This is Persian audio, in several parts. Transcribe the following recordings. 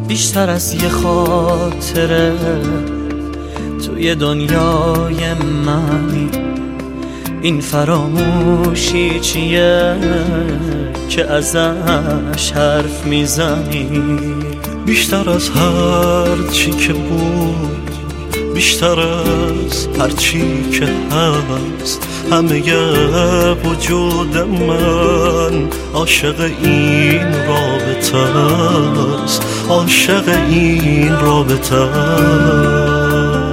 بیشتر از یه خاطره توی دنیای منی. این فراموشی چیه که ازش حرف میزنی؟ بیشتر از هر چی که بود، بیشتر از هر چی که هست، همه وجود من عاشق این رابطه است، عاشق این رابطه است.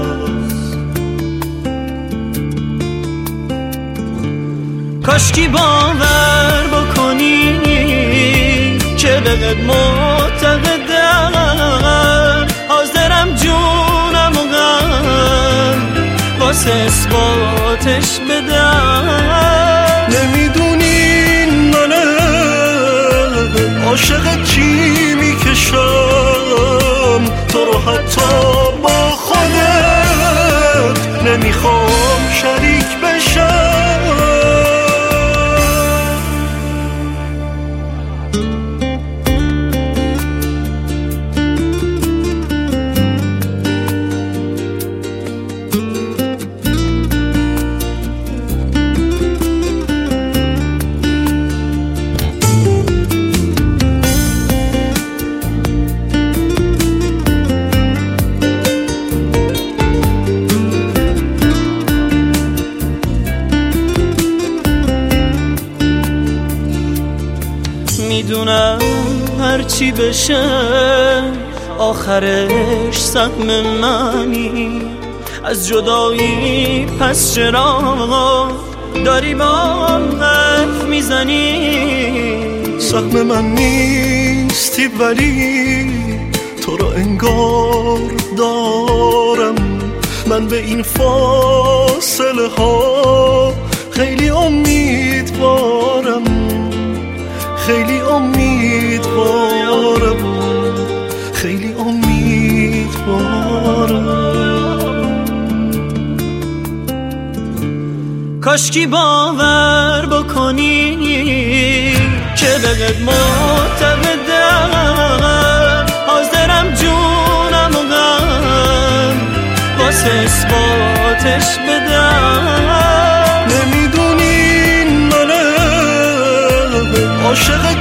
کاشکی باور بکنی که بقید معتقدم، حاضرم جونم و غم واسه اثباتش بدم. نمیدونی منه عاشق چی میکشم، تو رو حتی با خودت نمیخوام شریک بشم. میدونم هرچی بشه آخرش سهم منی. از جدایی پس چرا داری با هم حرف میزنی؟ سهم من نیستی ولی تو رو انگار دارم. من به این فاصله ها خیلی امیدوارم، خیلی امیدوارم، خیلی امیدوارم. کاشکی باور بکنی که بقید معتقدم، حاضرم جونم و غم واسه اثباتش بدم. نمیدونی منه عاشق